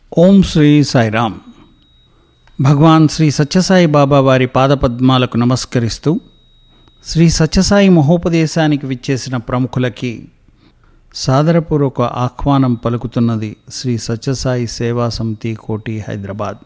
ఓం శ్రీ సాయిరామ్. భగవాన్ శ్రీ సత్యసాయి బాబా వారి పాదపద్మాలకు నమస్కరిస్తూ శ్రీ సత్యసాయి మహోపదేశానికి విచ్చేసిన ప్రముఖులకి సాదరపూర్వక ఆహ్వానం పలుకుతున్నది శ్రీ సత్యసాయి సేవా సమితి కోటి హైదరాబాద్.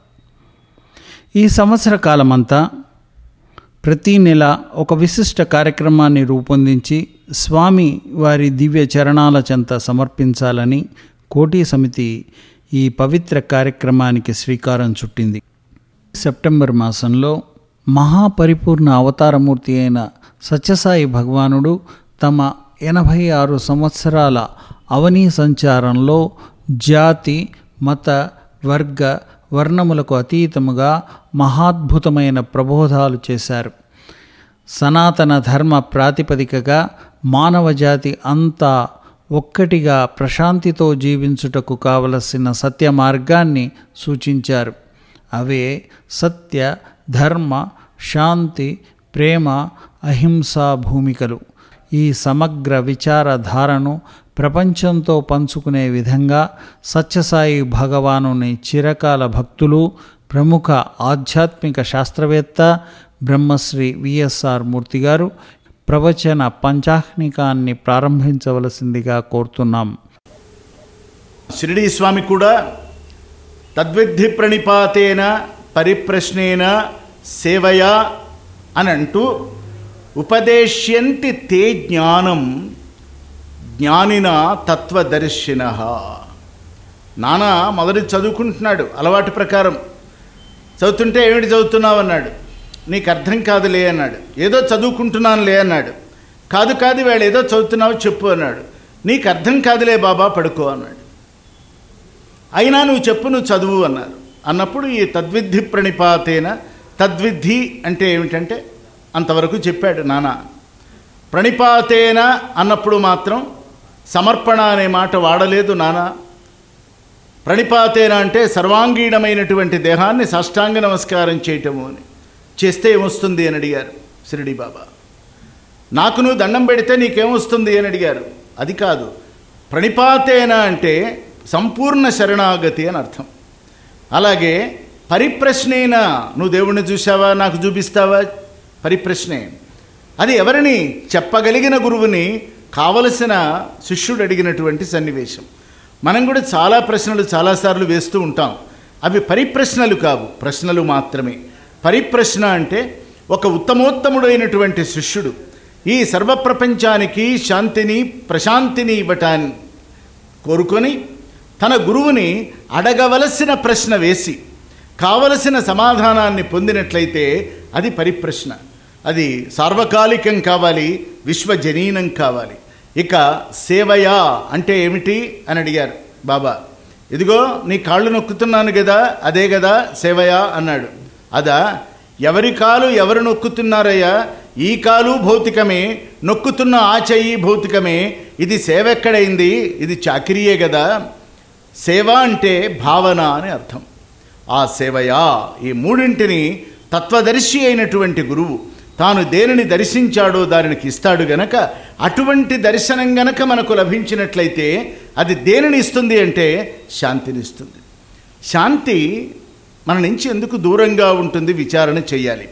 ఈ సంవత్సర కాలమంతా ప్రతీ నెల ఒక విశిష్ట కార్యక్రమాన్ని రూపొందించి స్వామి వారి దివ్య చరణాల చెంత సమర్పించాలని కోటి సమితి ఈ పవిత్ర కార్యక్రమానికి శ్రీకారం చుట్టింది. సెప్టెంబర్ మాసంలో మహాపరిపూర్ణ అవతారమూర్తి అయిన సత్యసాయి భగవానుడు తమ 86 సంవత్సరాల అవనీ సంచారంలో జాతి, మత, వర్గ, వర్ణములకు అతీతముగా మహాద్భుతమైన ప్రబోధాలు చేశారు. సనాతన ధర్మ ప్రాతిపదికగా మానవజాతి అంతా ఒక్కటిగా ప్రశాంతితో జీవించుటకు కావలసిన సత్య మార్గాన్ని సూచించారు. అవే సత్య, ధర్మ, శాంతి, ప్రేమ, అహింసా భూమికలు. ఈ సమగ్ర విచారధారను ప్రపంచంతో పంచుకునే విధంగా సత్యసాయి భగవానుని చిరకాల భక్తులు, ప్రముఖ ఆధ్యాత్మిక శాస్త్రవేత్త బ్రహ్మశ్రీ విఎస్ఆర్ మూర్తి గారు ప్రవచన పంచాహ్నికాన్ని ప్రారంభించవలసిందిగా కోరుతున్నాం. షిరిడీ స్వామి కూడా తద్విద్ధి ప్రణిపాతేన పరిప్రశ్నేన సేవయా అని అంటూ ఉపదేశ్యంతి తే జ్ఞానం జ్ఞానిన తత్వదర్శిన. నాన్న మొదటి చదువుకుంటున్నాడు, అలవాటు ప్రకారం చదువుతుంటే ఏమిటి చదువుతున్నావు అన్నాడు. నీకు అర్థం కాదులే అన్నాడు. ఏదో చదువుకుంటున్నానులే అన్నాడు. కాదు వీళ్ళు ఏదో చదువుతున్నావు చెప్పు అన్నాడు. నీకు అర్థం కాదులే బాబా, పడుకో అన్నాడు. అయినా నువ్వు చెప్పు, నువ్వు చదువు అన్నారు. అన్నప్పుడు ఈ తద్విద్ధి ప్రణిపాతేన, తద్విద్ధి అంటే ఏమిటంటే అంతవరకు చెప్పాడు నాన్న. ప్రణిపాతేన అన్నప్పుడు మాత్రం సమర్పణ అనే మాట వాడలేదు నాన్న. ప్రణిపాతేన అంటే సర్వాంగీణమైనటువంటి దేహాన్ని సాష్టాంగ నమస్కారం చేయటము అని. చేస్తే ఏమొస్తుంది అని అడిగారు షిరిడీ బాబా. నాకు నువ్వు దండం పెడితే నీకేమొస్తుంది అని అడిగారు. అది కాదు, ప్రణిపాతేన అంటే సంపూర్ణ శరణాగతి అని అర్థం. అలాగే పరిప్రశ్నేన, నువ్వు దేవుణ్ణి చూసావా, నాకు చూపిస్తావా, పరిప్రశ్నే. అది ఎవరిని? చెప్పగలిగిన గురువుని కావలసిన శిష్యుడు అడిగినటువంటి సన్నివేశం. మనం కూడా చాలా ప్రశ్నలు చాలాసార్లు వేస్తూ ఉంటాం. అవి పరిప్రశ్నలు కావు, ప్రశ్నలు మాత్రమే. పరిప్రశ్న అంటే ఒక ఉత్తమోత్తముడైనటువంటి శిష్యుడు ఈ సర్వప్రపంచానికి శాంతిని, ప్రశాంతిని ఇవ్వటాన్ని కోరుకొని తన గురువుని అడగవలసిన ప్రశ్న వేసి కావలసిన సమాధానాన్ని పొందినట్లయితే అది పరిప్రశ్న. అది సార్వకాలికం కావాలి, విశ్వజనీనం కావాలి. ఇక సేవయా అంటే ఏమిటి అని అడిగారు బాబా. ఇదిగో నీ కాళ్ళు నొక్కుతున్నాను కదా, అదే కదా సేవయా అన్నాడు. అదా, ఎవరి కాలు ఎవరు నొక్కుతున్నారయ్యా? ఈ కాలు భౌతికమే, నొక్కుతున్న ఆ చెయ్యి భౌతికమే. ఇది సేవ ఎక్కడైంది? ఇది చాకిరియే కదా. సేవ అంటే భావన అని అర్థం. ఆ సేవయా, ఈ మూడింటిని తత్వదర్శి అయినటువంటి గురువు తాను దేనిని దర్శించాడో దానికి ఇస్తాడు గనక, అటువంటి దర్శనం గనక మనకు లభించినట్లయితే అది దేనిని ఇస్తుంది అంటే శాంతిని ఇస్తుంది. శాంతి మన నుంచి ఎందుకు దూరంగా ఉంటుంది? విచారణ చేయాలి.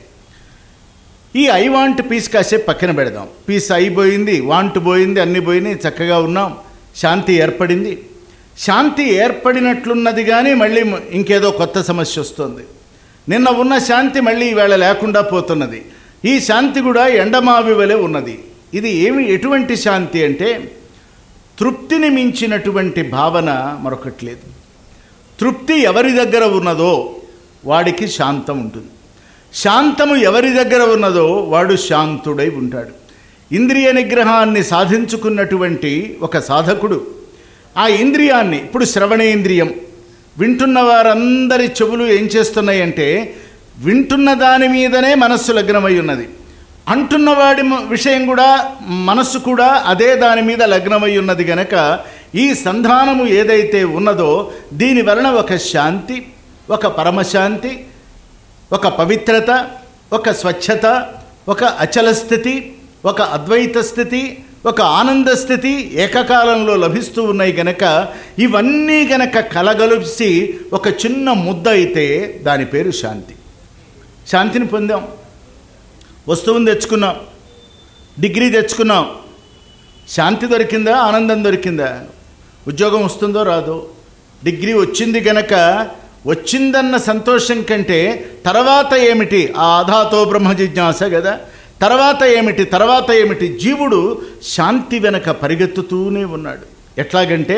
ఈ ఐ వాంట్ పీస్ కాసేపు పక్కన పెడదాం. పీస్ అయిపోయింది, వాంట్ పోయింది, అన్నీ పోయినాయి, చక్కగా ఉన్నాం, శాంతి ఏర్పడింది. శాంతి ఏర్పడినట్లున్నది కానీ మళ్ళీ ఇంకేదో కొత్త సమస్య వస్తుంది. నిన్న ఉన్న శాంతి మళ్ళీ ఈవేళ లేకుండా పోతున్నది. ఈ శాంతి కూడా ఎండమావి వలె ఉన్నది. ఇది ఎటువంటి శాంతి అంటే తృప్తిని మించినటువంటి భావన మరొకటి లేదు. తృప్తి ఎవరి దగ్గర ఉన్నదో వాడికి శాంతం ఉంటుంది. శాంతము ఎవరి దగ్గర ఉన్నదో వాడు శాంతుడై ఉంటాడు. ఇంద్రియ నిగ్రహాన్ని సాధించుకున్నటువంటి ఒక సాధకుడు ఆ ఇంద్రియాన్ని, ఇప్పుడు శ్రవణేంద్రియం, వింటున్న వారందరి చెవులు ఏం చేస్తున్నాయంటే వింటున్న దాని మీదనే మనస్సు లగ్నమై ఉన్నది. అంటున్నవాడి విషయం కూడా, మనస్సు కూడా అదే దాని మీద లగ్నమై ఉన్నది గనక ఈ సంధానము ఏదైతే ఉన్నదో దీని వలన ఒక శాంతి, ఒక పరమశాంతి, ఒక పవిత్రత, ఒక స్వచ్ఛత, ఒక అచల స్థితి, ఒక అద్వైత స్థితి, ఒక ఆనంద స్థితి ఏకకాలంలో లభిస్తూ ఉన్నాయి గనక ఇవన్నీ గనక కలగలిసి ఒక చిన్న ముద్ద అయితే దాని పేరు శాంతి. శాంతిని పొందాం, వస్తువుని తెచ్చుకున్నాం, డిగ్రీ తెచ్చుకున్నాం, శాంతి దొరికిందా? ఆనందం దొరికిందా? ఉద్యోగం వస్తుందో రాదో? డిగ్రీ వచ్చింది గనక వచ్చిందన్న సంతోషం కంటే తర్వాత ఏమిటి? ఆ ఆధాతో బ్రహ్మ జిజ్ఞాస కదా. తర్వాత ఏమిటి? జీవుడు శాంతి వెనక పరిగెత్తుతూనే ఉన్నాడు. ఎట్లాగంటే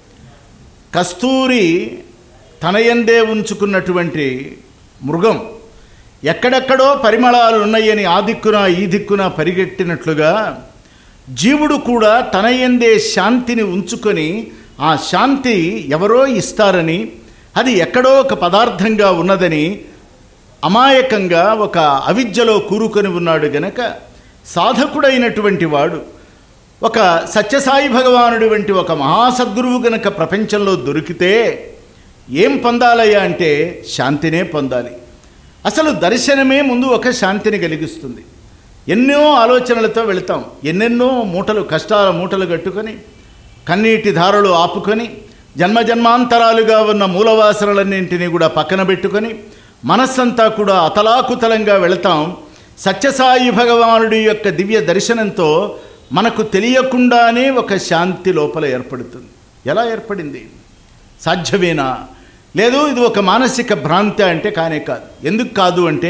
కస్తూరి తనయందే ఉంచుకున్నటువంటి మృగం ఎక్కడెక్కడో పరిమళాలు ఉన్నాయని ఆ దిక్కున ఈ దిక్కున పరిగెట్టినట్లుగా జీవుడు కూడా తనయందే శాంతిని ఉంచుకొని ఆ శాంతి ఎవరో ఇస్తారని, అది ఎక్కడో ఒక పదార్థంగా ఉన్నదని అమాయకంగా ఒక అవిద్యలో కూరుకొని ఉన్నాడు గనక సాధకుడైనటువంటి వాడు ఒక సత్యసాయి భగవానుడి వంటి ఒక మహాసద్గురువు గనక ప్రపంచంలో దొరికితే ఏం పొందాలయ్యా అంటే శాంతినే పొందాలి. అసలు దర్శనమే ముందు ఒక శాంతిని కలిగిస్తుంది. ఎన్నో ఆలోచనలతో వెళతాం, ఎన్నెన్నో మూటలు కష్టాల మూటలు కట్టుకొని కన్నీటి ధారలు ఆపుకొని జన్మజన్మాంతరాలుగా ఉన్న మూలవాసనలన్నింటినీ కూడా పక్కన పెట్టుకొని మనస్సంతా కూడా అతలాకుతలంగా వెళతాం. సత్యసాయి భగవానుడి యొక్క దివ్య దర్శనంతో మనకు తెలియకుండానే ఒక శాంతి లోపల ఏర్పడుతుంది. ఎలా ఏర్పడింది? సాధ్యమేనా? లేదు ఇది ఒక మానసిక భ్రాంతి అంటే కానే కాదు. ఎందుకు కాదు అంటే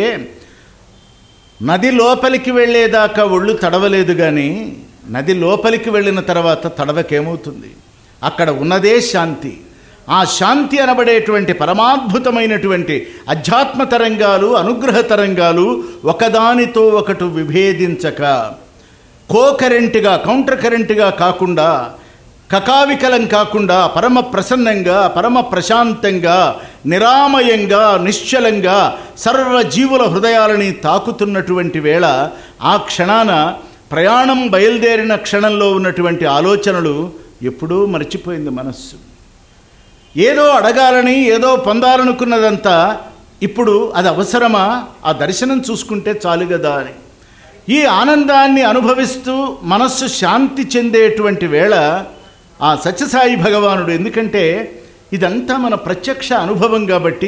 నది లోపలికి వెళ్ళేదాకా ఒళ్ళు తడవలేదు, కానీ నది లోపలికి వెళ్ళిన తర్వాత తడవకేమవుతుంది? అక్కడ ఉన్నదే శాంతి. ఆ శాంతి అనబడేటువంటి పరమాద్భుతమైనటువంటి అధ్యాత్మ తరంగాలు, అనుగ్రహ తరంగాలు ఒకదానితో ఒకటి విభేదించక కరెంటుగా కౌంటర్ కరెంటుగా కాకుండా, కకావికలం కాకుండా పరమ ప్రసన్నంగా, పరమ ప్రశాంతంగా, నిరామయంగా, నిశ్చలంగా సర్వజీవుల హృదయాలని తాకుతున్నటువంటి వేళ ఆ క్షణాన ప్రయాణం బయలుదేరిన క్షణంలో ఉన్నటువంటి ఆలోచనలు ఎప్పుడూ మర్చిపోయింది మనస్సు. ఏదో అడగాలని, ఏదో పొందాలనుకున్నదంతా ఇప్పుడు అది అవసరమా? ఆ దర్శనం చూసుకుంటే చాలు కదా అని ఈ ఆనందాన్ని అనుభవిస్తూ మనస్సు శాంతి చెందేటువంటి వేళ ఆ సత్యసాయి భగవానుడు, ఎందుకంటే ఇదంతా మన ప్రత్యక్ష అనుభవం కాబట్టి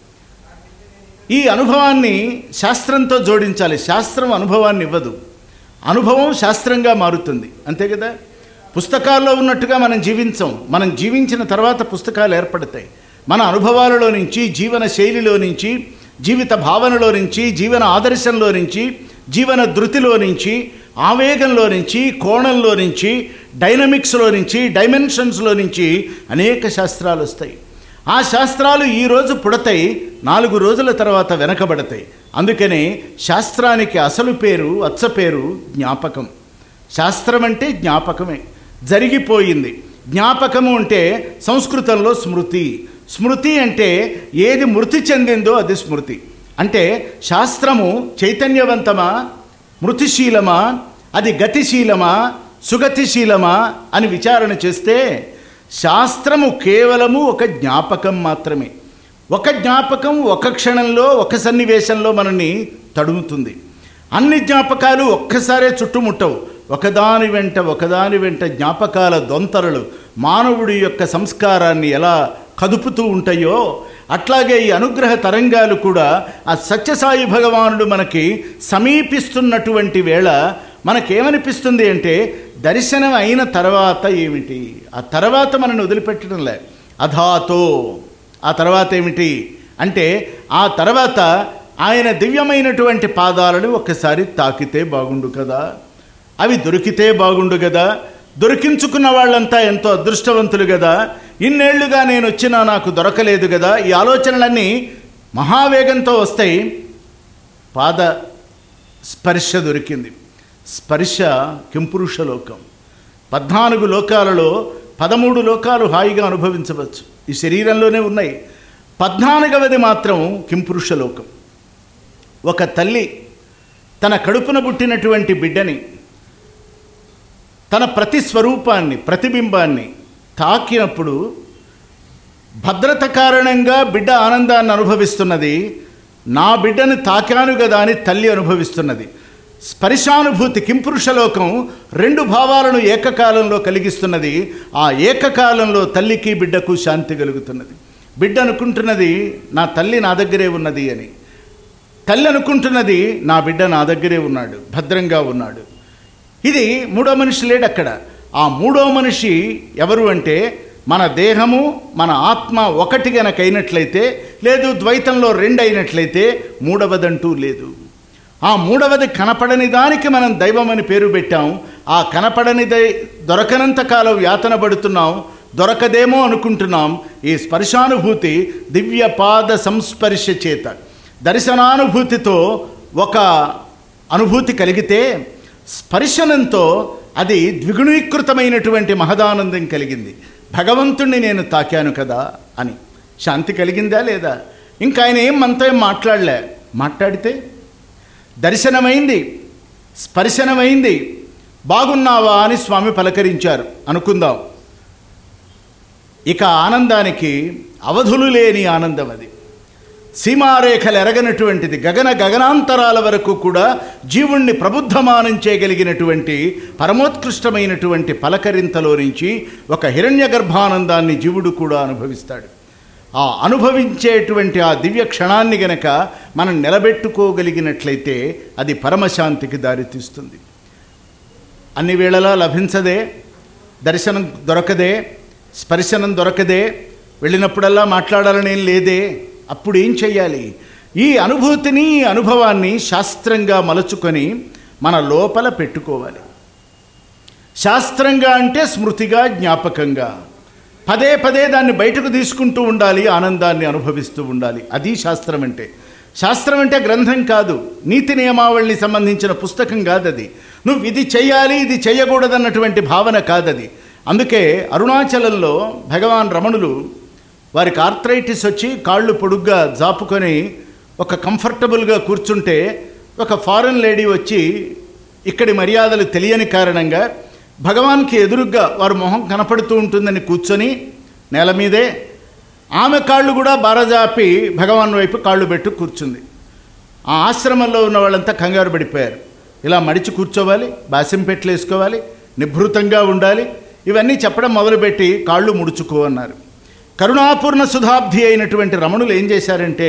ఈ అనుభవాన్ని శాస్త్రంతో జోడించాలి. శాస్త్రం అనుభవాన్ని ఇవ్వదు, అనుభవం శాస్త్రంగా మారుతుంది, అంతే కదా. పుస్తకాల్లో ఉన్నట్టుగా మనం జీవించం, మనం జీవించిన తర్వాత పుస్తకాలు ఏర్పడతాయి. మన అనుభవాలలో నుంచి, జీవన శైలిలో నుంచి, జీవిత భావనలో నుంచి, జీవన ఆదర్శంలో నుంచి, జీవన ధృతిలో నుంచి, ఆవేగంలో నుంచి, కోణంలో నుంచి, డైనమిక్స్లో నుంచి, డైమెన్షన్స్లో నుంచి అనేక శాస్త్రాలు వస్తాయి. ఆ శాస్త్రాలు ఈరోజు పుడతాయి, 4 రోజుల తర్వాత వెనకబడతాయి. అందుకనే శాస్త్రానికి అసలు పేరు, అచ్చ పేరు జ్ఞాపకం. శాస్త్రం అంటే జ్ఞాపకమే, జరిగిపోయింది. జ్ఞాపకము అంటే సంస్కృతంలో స్మృతి. స్మృతి అంటే ఏది మృతి చెందిందో అది స్మృతి. అంటే శాస్త్రము చైతన్యవంతమా, మృతిశీలమా, అది గతిశీలమా, సుగతిశీలమా అని విచారణ చేస్తే శాస్త్రము కేవలము ఒక జ్ఞాపకం మాత్రమే. ఒక జ్ఞాపకం ఒక క్షణంలో, ఒక సన్నివేశంలో మనల్ని తడుముతుంది. అన్ని జ్ఞాపకాలు ఒక్కసారే చుట్టుముట్టవు. ఒకదాని వెంట జ్ఞాపకాల దొంతరలు మానవుడి యొక్క సంస్కారాన్ని ఎలా కదుపుతూ ఉంటాయో అట్లాగే ఈ అనుగ్రహ తరంగాలు కూడా ఆ సత్యసాయి భగవానుడు మనకి సమీపిస్తున్నటువంటి వేళ మనకేమనిపిస్తుంది అంటే దర్శనం అయిన తర్వాత ఏమిటి? ఆ తర్వాత మనల్ని వదిలిపెట్టడంలే. అధాతో ఆ తర్వాత ఏమిటి అంటే ఆ తర్వాత ఆయన దివ్యమైనటువంటి పాదాలను ఒక్కసారి తాకితే బాగుండు కదా, అవి దొరికితే బాగుండు కదా, దొరికించుకున్న వాళ్ళంతా ఎంతో అదృష్టవంతులు కదా, ఇన్నేళ్లుగా నేను వచ్చినా నాకు దొరకలేదు కదా. ఈ ఆలోచనలన్నీ మహావేగంతో వస్తాయి. పాద స్పర్శ దొరికింది. స్పర్శ కింపురుష లోకం. 14 లోకాలలో 13 లోకాలు హాయిగా అనుభవించవచ్చు, ఈ శరీరంలోనే ఉన్నాయి. 14వది మాత్రం కింపురుష లోకం. ఒక తల్లి తన కడుపున పుట్టినటువంటి బిడ్డని, తన ప్రతిస్వరూపాన్ని, ప్రతిబింబాన్ని తాకినప్పుడు భద్రత కారణంగా బిడ్డ ఆనందాన్ని అనుభవిస్తున్నది. నా బిడ్డను తాకాను కదా అని తల్లి అనుభవిస్తున్నది. స్పర్శానుభూతి కింపురుషలోకం 2 భావాలను ఏకకాలంలో కలిగిస్తున్నది. ఆ ఏకకాలంలో తల్లికి బిడ్డకు శాంతి కలుగుతున్నది. బిడ్డ అనుకుంటున్నది నా తల్లి నా దగ్గరే ఉన్నది అని, తల్లి అనుకుంటున్నది నా బిడ్డ నా దగ్గరే ఉన్నాడు, భద్రంగా ఉన్నాడు. ఇది మూడో మనిషి లేడు అక్కడ. ఆ మూడో మనిషి ఎవరు అంటే మన దేహము మన ఆత్మ ఒకటి గనక అయినట్లయితే, లేదు ద్వైతంలో 2 అయినట్లయితే మూడవదంటూ లేదు. ఆ మూడవది కనపడని దానికి మనం దైవం అని పేరు పెట్టాం. ఆ కనపడనిదై దొరకనంత కాలం యాతన పడుతున్నాం, దొరకదేమో అనుకుంటున్నాం. ఈ స్పర్శానుభూతి దివ్య పాద సంస్పర్శ చేత దర్శనానుభూతితో ఒక అనుభూతి కలిగితే, స్పర్శనంతో అది ద్విగుణీకృతమైనటువంటి మహదానందం కలిగింది. భగవంతుణ్ణి నేను తాకాను కదా అని శాంతి కలిగిందా లేదా? ఇంకా ఆయన మనతో ఏం మాట్లాడలే. మాట్లాడితే దర్శనమైంది, స్పర్శనమైంది. బాగున్నావా అని స్వామి పలకరించారు అనుకుందాం. ఇక ఆనందానికి అవధులు లేని ఆనందం. అది సీమారేఖలు ఎరగనటువంటిది. గగనాంతరాల వరకు కూడా జీవుణ్ణి ప్రబుద్ధమానం చేయగలిగినటువంటి పరమోత్కృష్టమైనటువంటి పలకరింతలో నుంచి ఒక హిరణ్య గర్భానందాన్ని జీవుడు కూడా అనుభవిస్తాడు. ఆ అనుభవించేటువంటి ఆ దివ్య క్షణాన్ని గనక మనం నిలబెట్టుకోగలిగినట్లయితే అది పరమశాంతికి దారితీస్తుంది. అన్ని వేళలా లభించదే, దర్శనం దొరకదే, స్పర్శనం దొరకదే, వెళ్ళినప్పుడల్లా మాట్లాడాలనేం లేదే. అప్పుడు ఏం చెయ్యాలి? ఈ అనుభూతిని, ఈ అనుభవాన్ని శాస్త్రంగా మలుచుకొని మన లోపల పెట్టుకోవాలి. శాస్త్రంగా అంటే స్మృతిగా, జ్ఞాపకంగా పదే పదే దాన్ని బయటకు తీసుకుంటూ ఉండాలి, ఆనందాన్ని అనుభవిస్తూ ఉండాలి. అది శాస్త్రం అంటే. శాస్త్రం అంటే గ్రంథం కాదు, నీతి నియమావళిని సంబంధించిన పుస్తకం కాదది. నువ్వు ఇది చెయ్యాలి, ఇది చెయ్యకూడదన్నటువంటి భావన కాదది. అందుకే అరుణాచలంలో భగవాన్ రమణులు వారికి ఆర్థరైటిస్ వచ్చి కాళ్ళు పొడుగ్గా జాపుకొని ఒక కంఫర్టబుల్గా కూర్చుంటే, ఒక ఫారెన్ లేడీ వచ్చి ఇక్కడి మర్యాదలు తెలియని కారణంగా భగవాన్కి ఎదురుగ్గా వారి మొహం కనపడుతూ ఉంటుందని కూర్చొని నేల మీదే ఆమె కాళ్ళు కూడా బారజాపి భగవాన్ వైపు కాళ్ళు పెట్టు కూర్చుంది. ఆ ఆశ్రమంలో ఉన్న వాళ్ళంతా కంగారు పడిపోయారు. ఇలా మడిచి కూర్చోవాలి, బాసింపెట్లు వేసుకోవాలి, నిభృతంగా ఉండాలి, ఇవన్నీ చెప్పడం మొదలుపెట్టి కాళ్ళు ముడుచుకో అన్నారు. కరుణాపూర్ణ సుధాబ్ధి అయినటువంటి రమణులు ఏం చేశారంటే,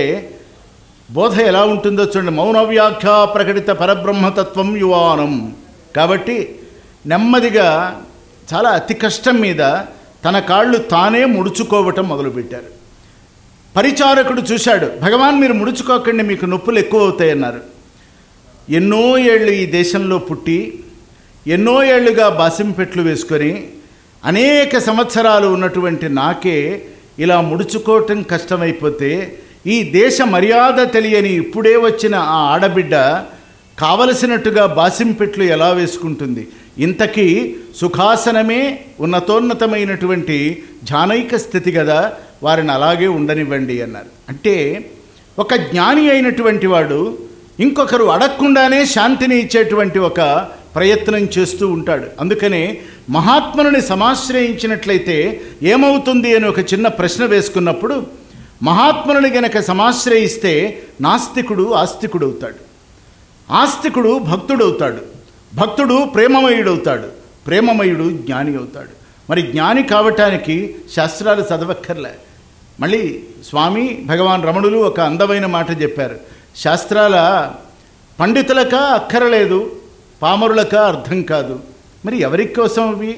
బోధ ఎలా ఉంటుందో చూడండి. మౌన వ్యాఖ్య ప్రకటిత పరబ్రహ్మతత్వం యువానం. కాబట్టి నెమ్మదిగా చాలా అతి కష్టం మీద తన కాళ్ళు తానే ముడుచుకోవటం మొదలుపెట్టారు. పరిచారకుడు చూశాడు, భగవాన్ మీరు ముడుచుకోకండి, మీకు నొప్పులు ఎక్కువ అవుతాయన్నారు. ఎన్నో ఏళ్ళు ఈ దేశంలో పుట్టి, ఎన్నో ఏళ్ళుగా బాసింపెట్లు వేసుకొని అనేక సంవత్సరాలు ఉన్నటువంటి నాకే ఇలా ముడుచుకోవటం కష్టమైపోతే, ఈ దేశ మర్యాద తెలియని ఇప్పుడే వచ్చిన ఆ ఆడబిడ్డ కావలసినట్టుగా బాసింపెట్లు ఎలా వేసుకుంటుంది? ఇంతకీ సుఖాసనమే ఉన్నతోన్నతమైనటువంటి ఝానైక స్థితి కదా, వారిని అలాగే ఉండనివ్వండి అన్నారు. అంటే ఒక జ్ఞాని అయినటువంటి వాడు ఇంకొకరు అడగకుండానే శాంతిని ఇచ్చేటువంటి ఒక ప్రయత్నం చేస్తూ ఉంటాడు. అందుకనే మహాత్ముని సమాశ్రయించినట్లయితే ఏమవుతుంది అని ఒక చిన్న ప్రశ్న వేసుకున్నప్పుడు, మహాత్ముని గనక సమాశ్రయిస్తే నాస్తికుడు ఆస్తికుడవుతాడు, ఆస్తికుడు భక్తుడవుతాడు, భక్తుడు ప్రేమమయుడవుతాడు, ప్రేమమయుడు జ్ఞాని అవుతాడు. మరి జ్ఞాని కావటానికి శాస్త్రాలు చదవక్కర్లే. మళ్ళీ స్వామి భగవాన్ రమణులు ఒక అందమైన మాట చెప్పారు, శాస్త్రాల పండితులక అక్కరలేదు, పామరులక అర్థం కాదు. మరి ఎవరి కోసం అవి?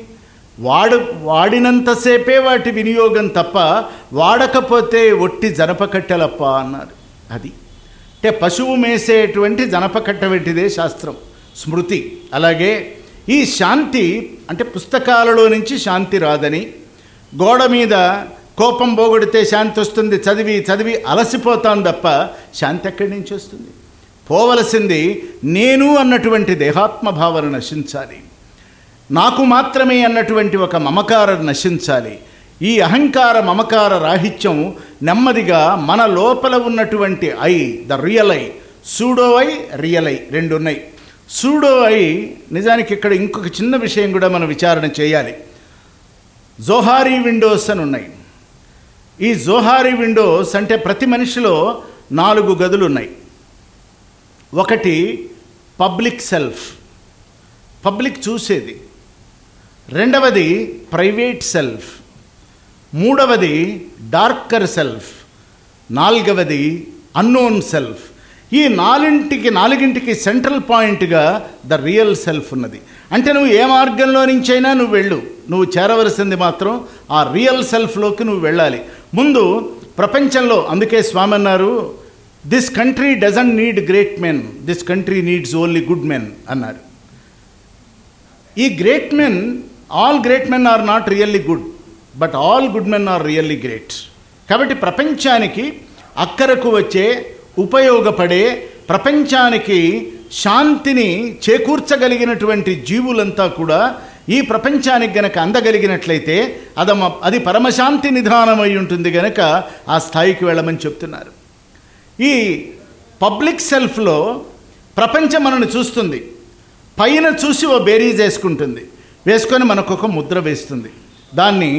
వాడినంతసేపే వాటి వినియోగం తప్ప, వాడకపోతే ఒట్టి జనపకట్టెలప్ప అన్నారు. అది అంటే పశువు మేసేటువంటి జనపకట్ట వెట్టిదే శాస్త్రం, స్మృతి. అలాగే ఈ శాంతి అంటే పుస్తకాలలో నుంచి శాంతి రాదని, గోడ మీద కోపం పోగొడితే శాంతి వస్తుంది, చదివి చదివి అలసిపోతాం తప్ప శాంతి ఎక్కడి నుంచి వస్తుంది? పోవలసింది నేను అన్నటువంటి దేహాత్మ భావన నశించాలి, నాకు మాత్రమే అన్నటువంటి ఒక మమకారం నశించాలి. ఈ అహంకార మమకార రాహిత్యం నెమ్మదిగా మన లోపల ఉన్నటువంటి I, the real I, pseudo I, real I రెండు ఉన్నాయి. సూడో ఐ నిజానికి ఇక్కడ ఇంకొక చిన్న విషయం కూడా మనం విచారణ చేయాలి. జోహారీ విండోస్ అని ఉన్నాయి. ఈ జోహారీ విండోస్ అంటే ప్రతి మనిషిలో 4 గదులు ఉన్నాయి. ఒకటి పబ్లిక్ సెల్ఫ్, పబ్లిక్ చూసేది. రెండవది ప్రైవేట్ సెల్ఫ్. మూడవది డార్కర్ సెల్ఫ్. నాలుగవది అన్నోన్ సెల్ఫ్. ఈ నాలుగింటికి సెంట్రల్ పాయింట్గా ద రియల్ సెల్ఫ్ ఉన్నది. అంటే నువ్వు ఏ మార్గంలో నుంచైనా నువ్వు వెళ్ళు, నువ్వు చేరవలసింది మాత్రం ఆ రియల్ సెల్ఫ్లోకి నువ్వు వెళ్ళాలి. ముందు ప్రపంచంలో, అందుకే స్వామి అన్నారు, this country doesn't need great men, this country needs only good men అన్నారు. ఈ great men, all great men are not really good, but all good men are really great. కాబట్టి ప్రపంచానికి అక్కరకు వచ్చే, ఉపయోగపడే, ప్రపంచానికి శాంతిని చేకూర్చగలిగినటువంటి జీవులంతా కూడా ఈ ప్రపంచానికి గనక అందగలిగినట్లయితే అది పరమశాంతి నిధానమై ఉంటుంది గనక ఆ స్థాయికి వెళ్ళమని చెప్తున్నారు. ఈ పబ్లిక్ సెల్ఫ్లో ప్రపంచం మనల్ని చూస్తుంది, పైన చూసి ఓ బేరీజ్ వేసుకుంటుంది, వేసుకొని మనకు ఒక ముద్ర వేస్తుంది. దాన్ని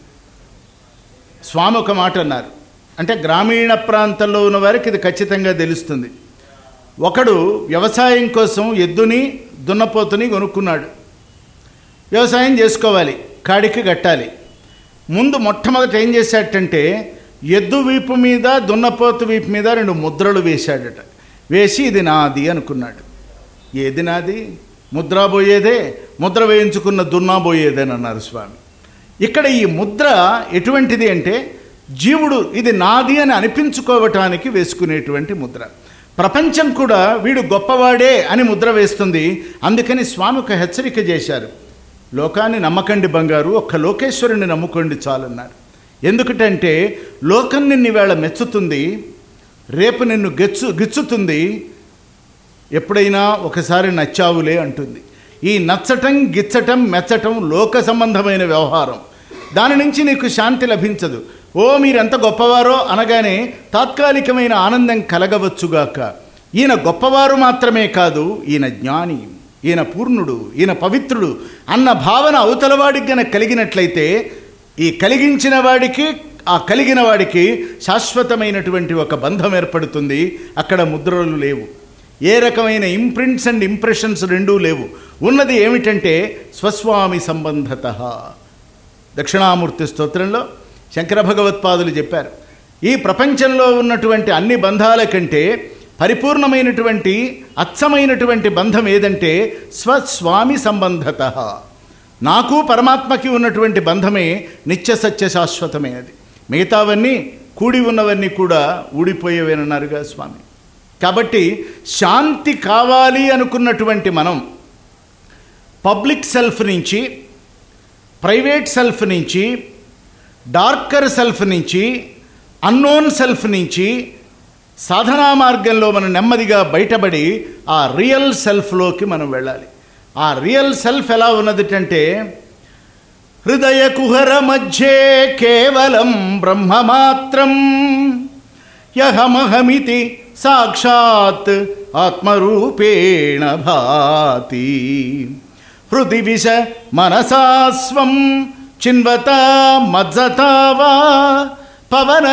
స్వామి ఒక మాట అన్నారు, అంటే గ్రామీణ ప్రాంతంలో ఉన్న వారికి ఇది ఖచ్చితంగా తెలుస్తుంది. ఒకడు వ్యవసాయం కోసం ఎద్దుని దున్నపోతుని కొనుక్కున్నాడు. వ్యవసాయం చేసుకోవాలి, కాడికి కట్టాలి. ముందు మొట్టమొదట ఏం చేశాడంటే ఎద్దు వీపు మీద దున్నపోతు వీపు మీద 2 ముద్రలు వేశాడట. వేసి ఇది నాది అనుకున్నాడు. ఏది నాది? ముద్ర పోయేదే, ముద్ర వేయించుకున్న దున్నాబోయేదని అన్నారు స్వామి. ఇక్కడ ఈ ముద్ర ఎటువంటిది అంటే జీవుడు ఇది నాది అని అనిపించుకోవటానికి వేసుకునేటువంటి ముద్ర. ప్రపంచం కూడా వీడు గొప్పవాడే అని ముద్ర వేస్తుంది. అందుకని స్వామి ఒక హెచ్చరిక చేశారు, లోకాన్ని నమ్మకండి బంగారు, ఒక్క లోకేశ్వరుని నమ్ముకోండి చాలన్నారు. ఎందుకంటే లోకం నిన్ను ఈవేళ మెచ్చుతుంది, రేపు నిన్ను గిచ్చుతుంది, ఎప్పుడైనా ఒకసారి నచ్చావులే అంటుంది. ఈ నచ్చటం, గిచ్చటం, మెచ్చటం లోక సంబంధమైన వ్యవహారం. దాని నుంచి నీకు శాంతి లభించదు. ఓ మీరెంత గొప్పవారో అనగానే తాత్కాలికమైన ఆనందం కలగవచ్చుగాక. ఈయన గొప్పవారు మాత్రమే కాదు, ఈయన జ్ఞాని, ఈయన పూర్ణుడు, ఈయన పవిత్రుడు అన్న భావన అవతలవాడికి గనక కలిగినట్లయితే ఈ కలిగించిన వాడికి, ఆ కలిగిన వాడికి శాశ్వతమైనటువంటి ఒక బంధం ఏర్పడుతుంది. అక్కడ ముద్రలు లేవు, ఏ రకమైన ఇంప్రింట్స్ అండ్ ఇంప్రెషన్స్ రెండూ లేవు. ఉన్నది ఏమిటంటే స్వస్వామి సంబంధత. దక్షిణామూర్తి స్తోత్రంలో శంకర భగవత్పాదులు చెప్పారు, ఈ ప్రపంచంలో ఉన్నటువంటి అన్ని బంధాల కంటే పరిపూర్ణమైనటువంటి అచ్చమైనటువంటి బంధం ఏదంటే స్వస్వామి సంబంధత. నాకు పరమాత్మకి ఉన్నటువంటి బంధమే నిత్య సత్య శాశ్వతమే. అది మిగతావన్నీ కూడి ఉన్నవన్నీ కూడా ఊడిపోయేవేనన్నారుగా స్వామి. కాబట్టి శాంతి కావాలి అనుకున్నటువంటి మనం పబ్లిక్ సెల్ఫ్ నుంచి, ప్రైవేట్ సెల్ఫ్ నుంచి, డార్కర్ సెల్ఫ్ నుంచి, అన్నోన్ సెల్ఫ్ నుంచి సాధనా మార్గంలో మనం నెమ్మదిగా బయటపడి ఆ రియల్ సెల్ఫ్లోకి మనం వెళ్ళాలి. ఆ రియల్ సెల్ఫ్ ఎలా ఉన్నదిటంటే హృదయ కుహర మధ్యే కేవలం బ్రహ్మమాత్రం యహమహమితి సాక్షాత్ ఆత్మరూపేణ భాతి హృది విష మనసాస్వం చిన్వత మజ్జతావా పవన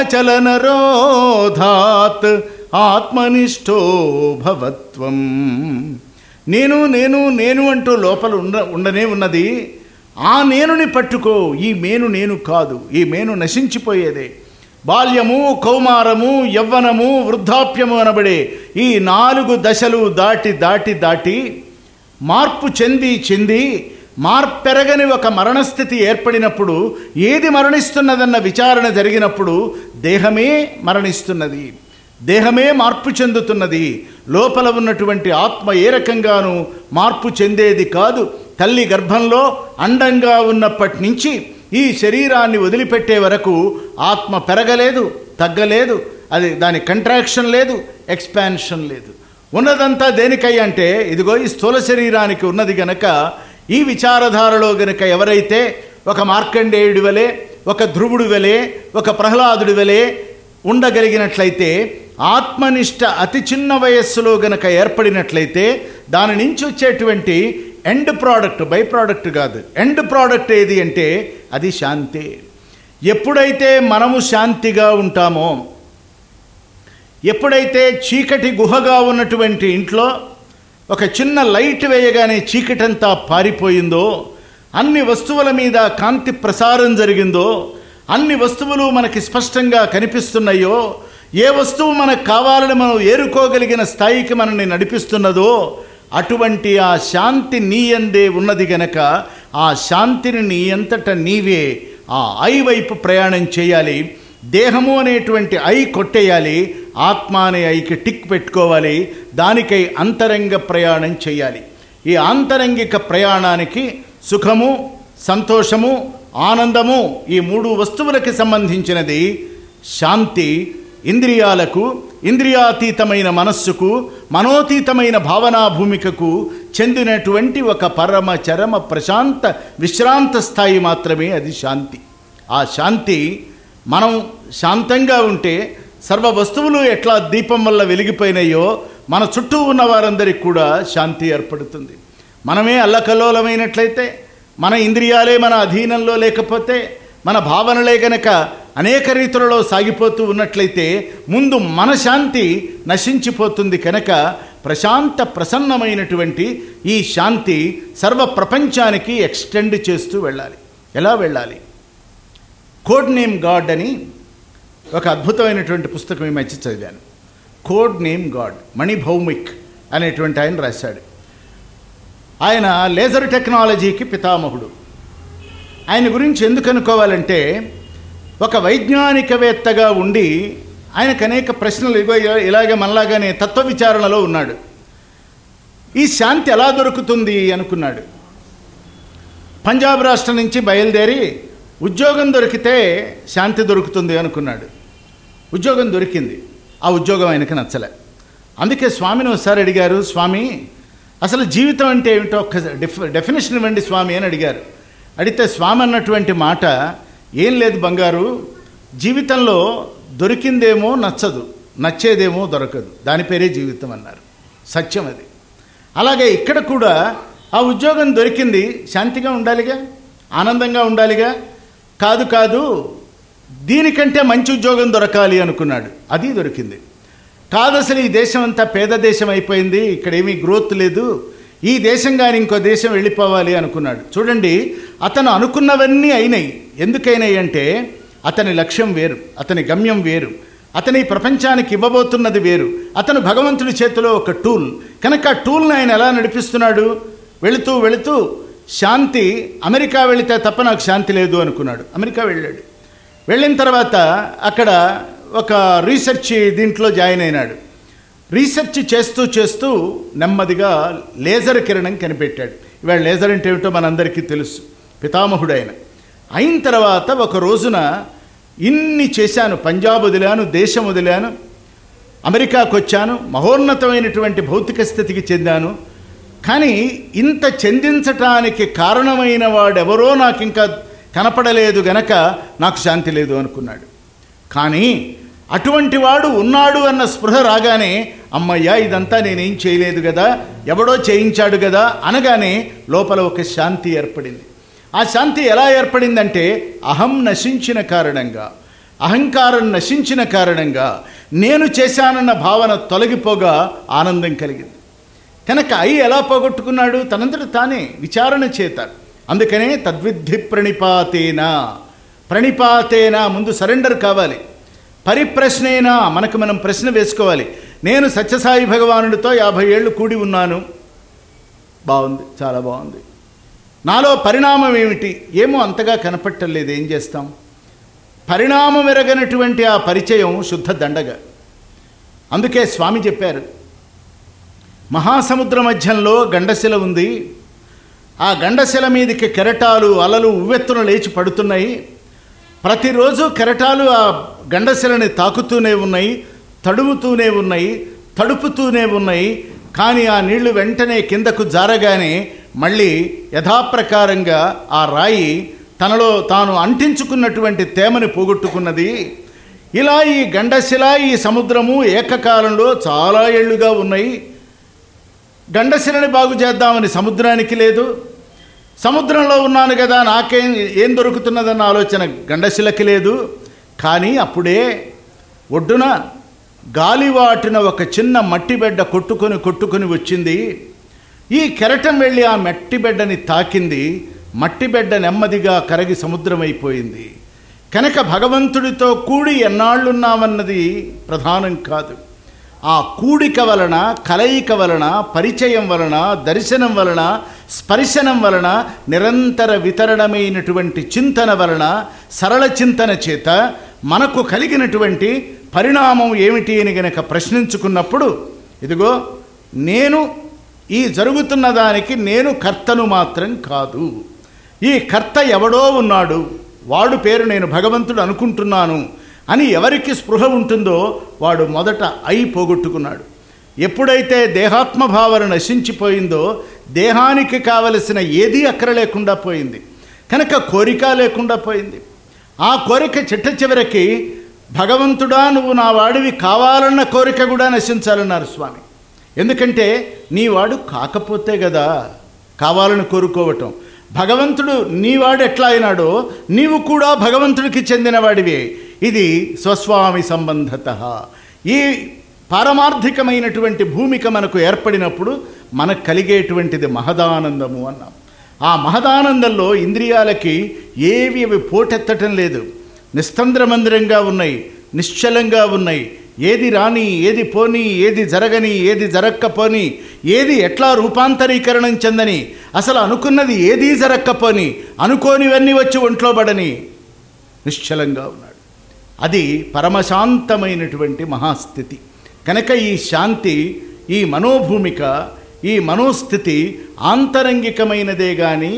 చలనరోధాత్ ఆత్మనిష్టో భవత్వం. నేను నేను నేను అంటూ లోపల ఉండనే ఉన్నది. ఆ నేనుని పట్టుకో. ఈ మేను నేను కాదు, ఈ మేను నశించిపోయేదే. బాల్యము, కౌమారము, యవ్వనము, వృద్ధాప్యము అనబడే ఈ 4 దశలు దాటి దాటి దాటి మార్పు చెంది మార్పెరగని ఒక మరణస్థితి ఏర్పడినప్పుడు, ఏది మరణిస్తున్నదన్న విచారణ జరిగినప్పుడు దేహమే మరణిస్తున్నది, దేహమే మార్పు చెందుతున్నది. లోపల ఉన్నటువంటి ఆత్మ ఏ రకంగానూ మార్పు చెందేది కాదు. తల్లి గర్భంలో అండంగా ఉన్నప్పటి నుంచి ఈ శరీరాన్ని వదిలిపెట్టే వరకు ఆత్మ పెరగలేదు, తగ్గలేదు. అది దాని కంట్రాక్షన్ లేదు, ఎక్స్పాన్షన్ లేదు. ఉన్నదంతా దేనికై అంటే ఇదిగో ఈ స్థూల శరీరానికి ఉన్నది గనక. ఈ విచారధారలో గనక ఎవరైతే ఒక మార్కండేయుడి వలె, ఒక ధ్రువుడి వలె, ఒక ప్రహ్లాదుడి వలె ఉండగలిగినట్లయితే, ఆత్మనిష్ట అతి చిన్న వయస్సులో గనక ఏర్పడినట్లయితే దాని నుంచి వచ్చేటువంటి ఎండ్ ప్రోడక్ట్, బై ప్రోడక్ట్ కాదు, ఎండ్ ప్రోడక్ట్ ఏది అంటే అది శాంతి. ఎప్పుడైతే మనము శాంతిగా ఉంటామో, ఎప్పుడైతే చీకటి గుహగా ఉన్నటువంటి ఇంట్లో ఒక చిన్న లైట్ వేయగానే చీకటంతా పారిపోయిందో, అన్ని వస్తువుల మీద కాంతి ప్రసారం జరిగిందో, అన్ని వస్తువులు మనకి స్పష్టంగా కనిపిస్తున్నాయో, ఏ వస్తువు మనకు కావాలని మనం ఏరుకోగలిగిన స్థాయికి మనల్ని నడిపిస్తున్నదో, అటువంటి ఆ శాంతి నీ యందే ఉన్నది గనక ఆ శాంతిని నీ అంతట నీవే ఆ ఐ వైపు ప్రయాణం చేయాలి. దేహము అనేటువంటి ఐ కొట్టేయాలి, ఆత్మ అనే ఐకి టిక్ పెట్టుకోవాలి. దానికై అంతరంగ ప్రయాణం చేయాలి. ఈ ఆంతరంగిక ప్రయాణానికి సుఖము, సంతోషము, ఆనందము, ఈ 3 వస్తువులకి సంబంధించినది శాంతి. ఇంద్రియాలకు, ఇంద్రియాతీతమైన మనస్సుకు, మనోతీతమైన భావనా భూమికకు చెందినటువంటి ఒక పరమ చరమ ప్రశాంత విశ్రాంత స్థాయి మాత్రమే అది శాంతి. ఆ శాంతి, మనం శాంతంగా ఉంటే సర్వ వస్తువులు ఎట్లా దీపం వల్ల వెలిగిపోయినాయో మన చుట్టూ ఉన్న వారందరికీ కూడా శాంతి ఏర్పడుతుంది. మనమే అల్లకల్లోలమైనట్లయితే, మన ఇంద్రియాలే మన అధీనంలో లేకపోతే, మన భావనలే గనక అనేక రీతులలో సాగిపోతూ ఉన్నట్లయితే ముందు మన శాంతి నశించిపోతుంది. కనుక ప్రశాంత ప్రసన్నమైనటువంటి ఈ శాంతి సర్వ ప్రపంచానికి ఎక్స్టెండ్ చేస్తూ వెళ్ళాలి. ఎలా వెళ్ళాలి? కోడ్ నేమ్ గాడ్ అని ఒక అద్భుతమైనటువంటి పుస్తకం ఈ మధ్య చదివాను. Code name God, Mani Bhaumik అనేటువంటి ఆయన రాశాడు. ఆయన లేజర్ టెక్నాలజీకి పితామహుడు. ఆయన గురించి ఎందుకు అనుకోవాలంటే, ఒక వైజ్ఞానికవేత్తగా ఉండి ఆయనకు అనేక ప్రశ్నలు ఇలాగే మనలాగానే తత్వ విచారణలో ఉన్నాడు. ఈ శాంతి ఎలా దొరుకుతుంది అనుకున్నాడు. పంజాబ్ రాష్ట్రం నుంచి బయలుదేరి ఉద్యోగం దొరికితే శాంతి దొరుకుతుంది అనుకున్నాడు. ఉద్యోగం దొరికింది. ఆ ఉద్యోగం ఆయనకు నచ్చలే. అందుకే స్వామిని ఒకసారి అడిగారు, స్వామి అసలు జీవితం అంటే ఏమిటో ఒక్క డెఫినేషన్ ఇవ్వండి స్వామి అని అడిగారు. అడిగితే స్వామి అన్నటువంటి మాట, ఏం లేదు బంగారు, జీవితంలో దొరికిందేమో నచ్చదు, నచ్చేదేమో దొరకదు, దాని పేరే జీవితం అన్నారు. సత్యం అది. అలాగే ఇక్కడ కూడా ఆ ఉద్యోగం దొరికింది, శాంతిగా ఉండాలిగా, ఆనందంగా ఉండాలిగా. కాదు దీనికంటే మంచి ఉద్యోగం దొరకాలి అనుకున్నాడు. అది దొరికింది. కాదు అసలు ఈ దేశం అంతా పేద దేశం అయిపోయింది, ఇక్కడేమీ గ్రోత్ లేదు, ఈ దేశం కానీ ఇంకో దేశం వెళ్ళిపోవాలి అనుకున్నాడు. చూడండి, అతను అనుకున్నవన్నీ అయినాయి. ఎందుకైనాయి అంటే అతని లక్ష్యం వేరు, అతని గమ్యం వేరు, అతని ప్రపంచానికి ఇవ్వబోతున్నది వేరు. అతను భగవంతుడి చేతిలో ఒక టూల్. కనుక ఆ టూల్ని ఆయన ఎలా నడిపిస్తున్నాడు? వెళుతూ వెళుతూ శాంతి, అమెరికా వెళితే తప్ప నాకు శాంతి లేదు అనుకున్నాడు. అమెరికా వెళ్ళాడు. వెళ్ళిన తర్వాత అక్కడ ఒక రీసెర్చ్ దీంట్లో జాయిన్ అయినాడు. రీసెర్చ్ చేస్తూ చేస్తూ నెమ్మదిగా లేజర్ కిరణం కనిపెట్టాడు. ఇవాళ లేజర్ అంటే ఏమిటో మనందరికీ తెలుసు, పితామహుడు ఆయన. అయిన తర్వాత ఒక రోజున ఇన్ని చేశాను, పంజాబ్ వదిలాను, దేశం వదిలాను, అమెరికాకు వచ్చాను, మహోన్నతమైనటువంటి భౌతిక స్థితికి చెందాను, కానీ ఇంత చెందించటానికి కారణమైన వాడెవరో నాకు ఇంకా కనపడలేదు గనక నాకు శాంతి లేదు అనుకున్నాడు. కానీ అటువంటి వాడు ఉన్నాడు అన్న స్పృహ రాగానే, అమ్మయ్యా ఇదంతా నేనేం చేయలేదు కదా, ఎవడో చేయించాడు కదా అనగానే లోపల ఒక శాంతి ఏర్పడింది. ఆ శాంతి ఎలా ఏర్పడిందంటే, అహం నశించిన కారణంగా, అహంకారం నశించిన కారణంగా, నేను చేశానన్న భావన తొలగిపోగా ఆనందం కలిగింది. కనుక ఎలా పోగొట్టుకున్నాడు? తనంతట తానే విచారణ చేత. అందుకనే తద్విద్ధి ప్రణిపాతేనా ముందు సరెండర్ కావాలి. పరిప్రశ్నేనా, మనకు మనం ప్రశ్న వేసుకోవాలి. నేను సత్యసాయి భగవానుడితో 50 ఏళ్ళు కూడి ఉన్నాను, బాగుంది, చాలా బాగుంది. నాలో పరిణామం ఏమిటి? ఏమో అంతగా కనపట్టలేదు, ఏం చేస్తాం? పరిణామం ఎరగనటువంటి ఆ పరిచయం శుద్ధ దండగ. అందుకే స్వామి చెప్పారు, మహాసముద్ర మధ్యంలో గండశిల ఉంది, ఆ గండశిల మీదకి కెరటాలు అలలు ఉవ్వెత్తున లేచి పడుతున్నాయి. ప్రతిరోజు కెరటాలు ఆ గండశిలని తాకుతూనే ఉన్నాయి, తడుముతూనే ఉన్నాయి, తడుపుతూనే ఉన్నాయి. కానీ ఆ నీళ్లు వెంటనే కిందకు జారగానే మళ్ళీ యథాప్రకారంగా ఆ రాయి తనలో తాను అంటించుకున్నటువంటి తేమని పోగొట్టుకున్నది. ఇలా ఈ గండశిల, ఈ సముద్రము ఏకకాలంలో చాలా ఏళ్లుగా ఉన్నాయి. గండశిలని బాగు చేద్దామని సముద్రానికి లేదు, సముద్రంలో ఉన్నాను కదా ఏం దొరుకుతున్నదన్న ఆలోచన గండశిలకి లేదు. కానీ అప్పుడే ఒడ్డున గాలివాటిన ఒక చిన్న మట్టి బిడ్డ కొట్టుకొని వచ్చింది. ఈ కెరటం వెళ్ళి ఆ మట్టి బిడ్డని తాకింది. మట్టి బిడ్డ నెమ్మదిగా కరగి సముద్రమైపోయింది. కనుక భగవంతుడితో కూడి ఎన్నాళ్ళున్నామన్నది ప్రధానం కాదు. ఆ కూడిక వలన, కలయిక వలన, పరిచయం వలన, దర్శనం వలన, స్పర్శనం వలన, నిరంతర వితరణమైనటువంటి చింతన వలన, సరళ చింతన చేత మనకు కలిగినటువంటి పరిణామం ఏమిటి అని గనక ప్రశ్నించుకున్నప్పుడు, ఇదిగో నేను ఈ జరుగుతున్న దానికి నేను కర్తను మాత్రం కాదు. ఈ కర్త ఎవడో ఉన్నాడు, వాడు పేరు నేను భగవంతుడు అనుకుంటున్నాను అని ఎవరికి స్పృహ ఉంటుందో వాడు మొదట పోగొట్టుకున్నాడు. ఎప్పుడైతే దేహాత్మభావన నశించిపోయిందో దేహానికి కావలసిన ఏదీ అక్కర లేకుండా పోయింది. కనుక కోరిక లేకుండా పోయింది. ఆ కోరిక చిట్ట చివరికి భగవంతుడా నువ్వు నా వాడివి కావాలన్న కోరిక కూడా నశించాలన్నారు స్వామి. ఎందుకంటే నీ వాడు కాకపోతే కదా కావాలని కోరుకోవటం. భగవంతుడు నీవాడు ఎట్లా అయినాడో నీవు కూడా భగవంతుడికి చెందినవాడివే. ఇది స్వస్వామి సంబంధత. ఈ పారమార్థికమైనటువంటి భూమిక మనకు ఏర్పడినప్పుడు మనకు కలిగేటువంటిది మహదానందము అన్నాం. ఆ మహదానందంలో ఇంద్రియాలకి ఏవి అవి పోటెత్తటం లేదు. నిస్తంద్రమందిరంగా ఉన్నాయి, నిశ్చలంగా ఉన్నాయి. ఏది రాని, ఏది పోని, ఏది జరగని, ఏది జరక్కపోని, ఏది ఎట్లా రూపాంతరీకరణం చెందని, అసలు అనుకున్నది ఏదీ జరక్కపోని, అనుకోనివన్నీ వచ్చి ఒంట్లో పడని నిశ్చలంగా ఉన్నాడు. అది పరమశాంతమైనటువంటి మహాస్థితి. కనుక ఈ శాంతి, ఈ మనోభూమిక, ఈ మనోస్థితి ఆంతరంగికమైనదే కానీ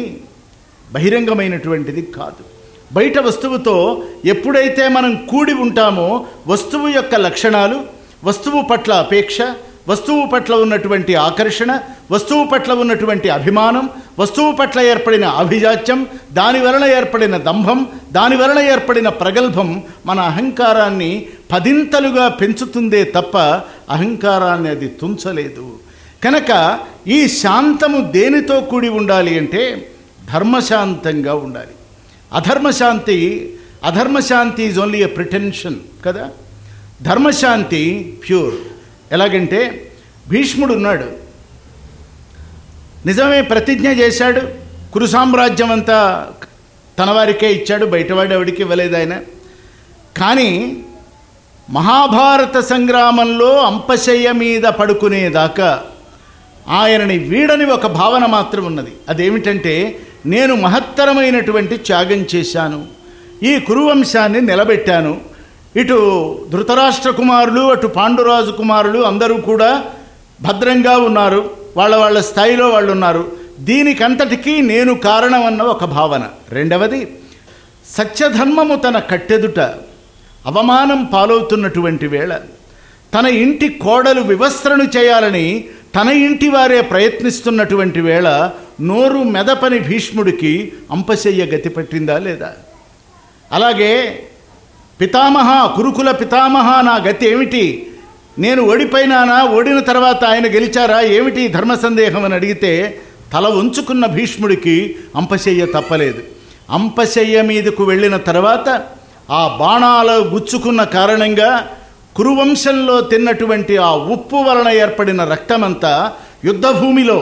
బహిరంగమైనటువంటిది కాదు. బయట వస్తువుతో ఎప్పుడైతే మనం కూడి ఉంటామో వస్తువు యొక్క లక్షణాలు, వస్తువు పట్ల అపేక్ష, వస్తువు పట్ల ఉన్నటువంటి ఆకర్షణ, వస్తువు పట్ల ఉన్నటువంటి అభిమానం, వస్తువు పట్ల ఏర్పడిన అభిజాత్యం, దాని వలన ఏర్పడిన దంభం, దాని వలన ఏర్పడిన ప్రగల్భం మన అహంకారాన్ని పదింతలుగా పెంచుతుందే తప్ప అహంకారాన్ని అది తుంచలేదు. కనుక ఈ శాంతము దేనితో కూడి ఉండాలి అంటే ధర్మశాంతంగా ఉండాలి. అధర్మశాంతి ఈజ్ ఓన్లీ ఎ ప్రిటెన్షన్ కదా. ధర్మశాంతి ప్యూర్. ఎలాగంటే భీష్ముడు ఉన్నాడు, నిజమే ప్రతిజ్ఞ చేశాడు, కురు సామ్రాజ్యం అంతా తన వారికే ఇచ్చాడు, బయటవాడు ఎవడికి ఇవ్వలేదు ఆయన. కానీ మహాభారత సంగ్రామంలో అంపశయ్య మీద పడుకునేదాకా ఆయనని వీడని ఒక భావన మాత్రం ఉన్నది. అదేమిటంటే నేను మహత్తరమైనటువంటి త్యాగం చేశాను, ఈ కురువంశాన్ని నిలబెట్టాను. ఇటు ధృతరాష్ట్ర కుమారులు, అటు పాండురాజు కుమారులు అందరూ కూడా భద్రంగా ఉన్నారు, వాళ్ళ వాళ్ళ స్థాయిలో వాళ్ళు ఉన్నారు. దీనికంతటికీ నేను కారణం అన్న ఒక భావన. రెండవది, సత్యధర్మము తన కట్టెదుట అవమానం పాలవుతున్నటువంటి వేళ తన ఇంటి కోడలు వివస్త్రను చేయాలని తన ఇంటి వారే ప్రయత్నిస్తున్నటువంటి వేళ నోరు మెదపని భీష్ముడికి అంపశయ్య గతి పట్టిందా లేదా? అలాగే పితామహ, కురుకుల పితామహ నా గతి ఏమిటి, నేను ఓడిపోయినానా, ఓడిన తర్వాత ఆయన గెలిచారా ఏమిటి ధర్మ సందేహం అని అడిగితే తల ఉంచుకున్న భీష్ముడికి అంపశయ్య తప్పలేదు. అంపశయ్య మీదకు వెళ్ళిన తర్వాత ఆ బాణాలు గుచ్చుకున్న కారణంగా కురువంశంలో తిన్నటువంటి ఆ ఉప్పు వలన ఏర్పడిన రక్తమంతా యుద్ధభూమిలో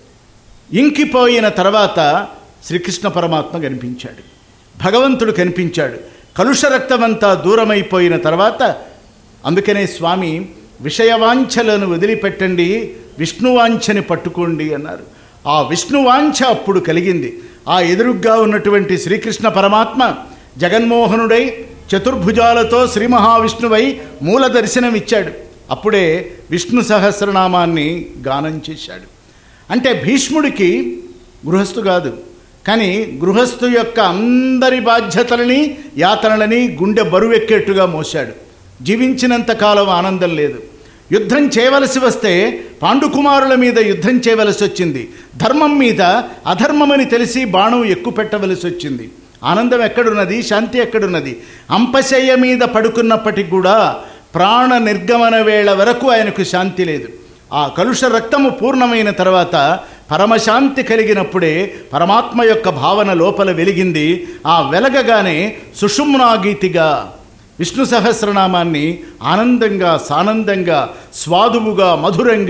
ఇంకిపోయిన తర్వాత శ్రీకృష్ణ పరమాత్మ కనిపించాడు, భగవంతుడు కనిపించాడు. కలుష రక్తమంతా దూరమైపోయిన తర్వాత అందుకనే స్వామి విషయవాంఛలను వదిలిపెట్టండి, విష్ణువాంఛని పట్టుకోండి అన్నారు. ఆ విష్ణువాంఛ అప్పుడు కలిగింది. ఆ ఎదురుగ్గా ఉన్నటువంటి శ్రీకృష్ణ పరమాత్మ జగన్మోహనుడై చతుర్భుజాలతో శ్రీ మహావిష్ణువై మూల దర్శనమిచ్చాడు. అప్పుడే విష్ణు సహస్రనామాన్ని గానం చేశాడు. అంటే భీష్ముడికి గృహస్థు కాదు, కానీ గృహస్థు యొక్క అందరి బాధ్యతలని, యాతనలని గుండె బరువెక్కేట్టుగా మోశాడు. జీవించినంతకాలం ఆనందం లేదు. యుద్ధం చేయవలసి వస్తే పాండుకుమారుల మీద యుద్ధం చేయవలసి వచ్చింది. ధర్మం మీద అధర్మమని తెలిసి బాణం ఎక్కువ పెట్టవలసి వచ్చింది. ఆనందం ఎక్కడున్నది, శాంతి ఎక్కడున్నది? అంపశయ్య మీద పడుకున్నప్పటికి కూడా ప్రాణ నిర్గమన వేళ వరకు ఆయనకు శాంతి లేదు. ఆ కలుష రక్తము పూర్ణమైన తర్వాత పరమశాంతి కలిగినప్పుడే పరమాత్మ యొక్క భావన లోపల వెలిగింది. ఆ వెలగగానే సుషుమ్నాగీతిగా విష్ణు సహస్రనామాన్ని ఆనందంగా, సానందంగా, స్వాదువుగా, మధురంగా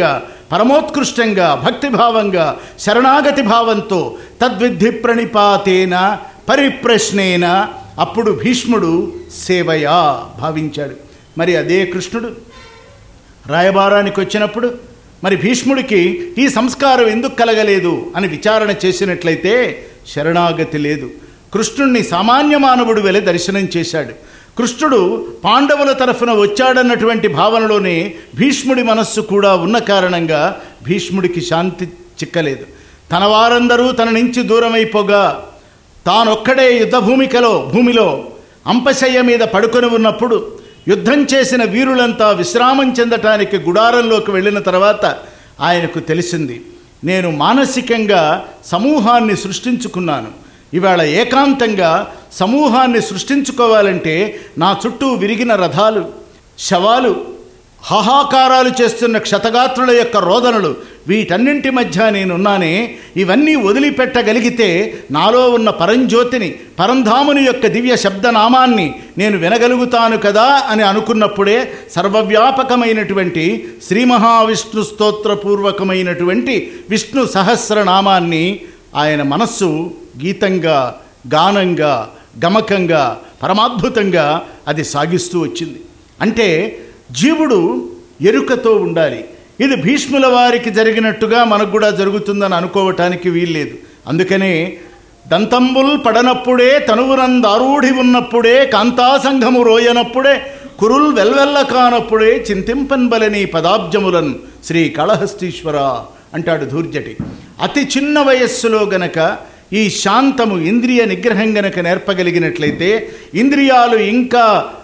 పరమోత్కృష్టంగా భక్తిభావంగా శరణాగతి భావంతో తద్విద్ధి ప్రణిపాతేన పరిప్రశ్నేన అప్పుడు భీష్ముడు సేవయా భావించాడు. మరి అదే కృష్ణుడు రాయబారానికి వచ్చినప్పుడు మరి భీష్ముడికి ఈ సంస్కారం ఎందుకు కలగలేదు అని విచారణ చేసినట్లయితే శరణాగతి లేదు. కృష్ణుణ్ణి సామాన్య మానవుడు వెల దర్శనం చేశాడు. కృష్ణుడు పాండవుల తరఫున వచ్చాడన్నటువంటి భావనలోనే భీష్ముడి మనస్సు కూడా ఉన్న కారణంగా భీష్ముడికి శాంతి చిక్కలేదు. తన వారందరూ తన నుంచి దూరమైపోగా తానొక్కడే భూమిలో అంపశయ్య మీద పడుకొని ఉన్నప్పుడు యుద్ధం చేసిన వీరులంతా విశ్రామం చెందటానికి గుడారంలోకి వెళ్ళిన తర్వాత ఆయనకు తెలిసింది, నేను మానసికంగా సమూహాన్ని సృష్టించుకున్నాను. ఇవాళ ఏకాంతంగా సమూహాన్ని సృష్టించుకోవాలంటే నా చుట్టూ విరిగిన రథాలు, శవాలు, హాహాకారాలు చేస్తున్న క్షతగాత్రుల యొక్క రోదనలు, వీటన్నింటి మధ్య నేనున్నానే. ఇవన్నీ వదిలిపెట్టగలిగితే నాలో ఉన్న పరంజ్యోతిని, పరంధాముని యొక్క దివ్య శబ్దనామాన్ని నేను వినగలుగుతాను కదా అని అనుకున్నప్పుడే సర్వవ్యాపకమైనటువంటి శ్రీ మహావిష్ణు స్తోత్రపూర్వకమైనటువంటి విష్ణు సహస్రనామాన్ని ఆయన మనస్సు గీతంగా, గానంగా, గమకంగా, పరమాద్భుతంగా అది సాగిస్తూ వచ్చింది. అంటే జీవుడు ఎరుకతో ఉండాలి. ఇది భీష్ముల వారికి జరిగినట్టుగా మనకు కూడా జరుగుతుందని అనుకోవటానికి వీల్లేదు. అందుకనే దంతంబుల్ పడనప్పుడే, తనువునందారూఢి ఉన్నప్పుడే, కాంతాసంఘము రోయనప్పుడే, కురుల్ వెల్వెల్ల కానప్పుడే, చింతింపన్బలని పదాబ్జములన్ శ్రీ కాళహస్తీశ్వర అంటాడు ధూర్జటి. అతి చిన్న వయస్సులో గనక ఈ శాంతము, ఇంద్రియ నిగ్రహం గనక నేర్పగలిగినట్లయితే, ఇంద్రియాలు ఇంకా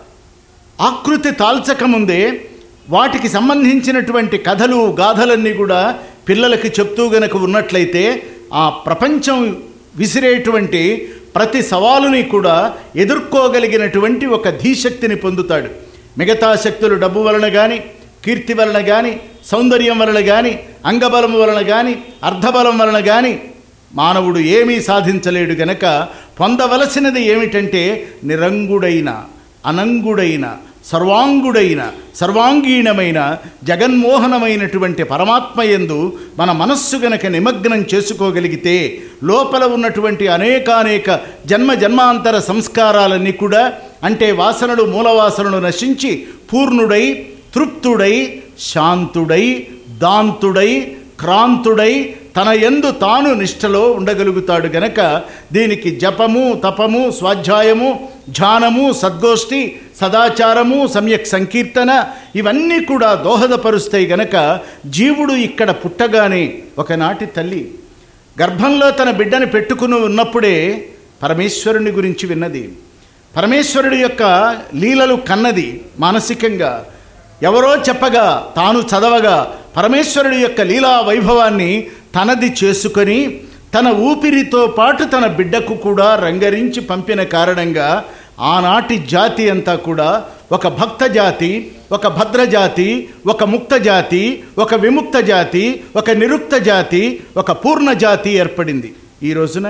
ఆకృతి తాల్చకముందే వాటికి సంబంధించినటువంటి కథలు, గాథలన్నీ కూడా పిల్లలకి చెప్తూ గనక ఉన్నట్లయితే ఆ ప్రపంచం విసిరేటువంటి ప్రతి సవాలుని కూడా ఎదుర్కోగలిగినటువంటి ఒక ధీశక్తిని పొందుతాడు. మిగతా శక్తులు డబ్బు వలన కానీ, కీర్తి వలన కానీ, సౌందర్యం వలన కానీ, అంగబలం వలన కానీ, అర్ధబలం వలన కానీ మానవుడు ఏమీ సాధించలేడు. గనక పొందవలసినది ఏమిటంటే నిరంగుడైన, అనంగుడైన, సర్వాంగుడైన, సర్వాంగీణమైన, జగన్మోహనమైనటువంటి పరమాత్మయందు మన మనస్సు గనక నిమగ్నం చేసుకోగలిగితే లోపల ఉన్నటువంటి అనేకానేక జన్మాంతర సంస్కారాలన్నీ కూడా, అంటే వాసనలు, మూలవాసనలు నశించి పూర్ణుడై, తృప్తుడై, శాంతుడై, దాంతుడై, క్రాంతుడై తన యందు తాను నిష్టలో ఉండగలుగుతాడు. గనక దీనికి జపము, తపము, స్వాధ్యాయము, ధ్యానము, సద్గోష్ఠి, సదాచారము, సమ్యక్ సంకీర్తన ఇవన్నీ కూడా దోహదపరుస్తాయి. గనక జీవుడు ఇక్కడ పుట్టగానే ఒకనాటి తల్లి గర్భంలో తన బిడ్డని పెట్టుకుని ఉన్నప్పుడే పరమేశ్వరుని గురించి విన్నది, పరమేశ్వరుడి యొక్క లీలలు కన్నది. మానసికంగా ఎవరో చెప్పగా, తాను చదవగా పరమేశ్వరుడి యొక్క లీలా వైభవాన్ని తనది చేసుకొని తన ఊపిరితో పాటు తన బిడ్డకు కూడా రంగరించి పంపిన కారణంగా ఆనాటి జాతి అంతా కూడా ఒక భక్త జాతి, ఒక భద్ర జాతి, ఒక ముక్త జాతి, ఒక విముక్త జాతి, ఒక నిరుక్త జాతి, ఒక పూర్ణ జాతి ఏర్పడింది. ఈ రోజున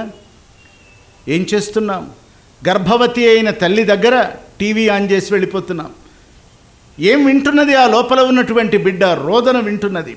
ఏం చేస్తున్నాం? గర్భవతి అయిన తల్లి దగ్గర టీవీ ఆన్ చేసి వెళ్ళిపోతున్నాం. ఏం వింటున్నది? ఆ లోపల ఉన్నటువంటి బిడ్డ రోదన వింటున్నది,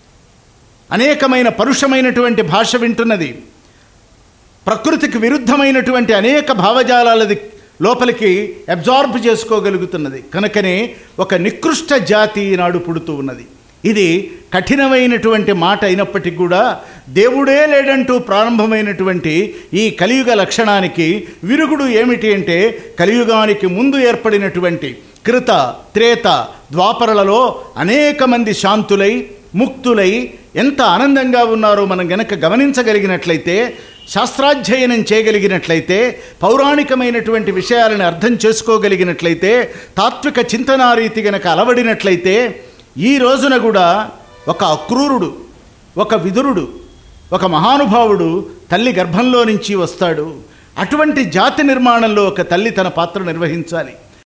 అనేకమైన పరుషమైనటువంటి భాష వింటున్నది, ప్రకృతికి విరుద్ధమైనటువంటి అనేక భావజాలాలది లోపలికి అబ్జార్బ్ చేసుకోగలుగుతున్నది. కనుకనే ఒక నికృష్ట జాతి నాడు పుడుతూ ఉన్నది. ఇది కఠినమైనటువంటి మాట అయినప్పటికీ కూడా దేవుడే లేడంటూ ప్రారంభమైనటువంటి ఈ కలియుగ లక్షణానికి విరుగుడు ఏమిటి అంటే, కలియుగానికి ముందు ఏర్పడినటువంటి కృత, త్రేత, ద్వాపరలలో అనేక మంది శాంతులై, ముక్తులై ఎంత ఆనందంగా ఉన్నారో మనం గనక గమనించగలిగినట్లయితే, శాస్త్రాధ్యయనం చేయగలిగినట్లయితే, పౌరాణికమైనటువంటి విషయాలను అర్థం చేసుకోగలిగినట్లయితే, తాత్విక చింతనారీతి గనక అలవడినట్లయితే, ఈ రోజున కూడా ఒక అక్రూరుడు, ఒక విదురుడు, ఒక మహానుభావుడు తల్లి గర్భంలో నుంచి వస్తాడు. అటువంటి జాతి నిర్మాణంలో ఒక తల్లి తన పాత్ర నిర్వహించాలి.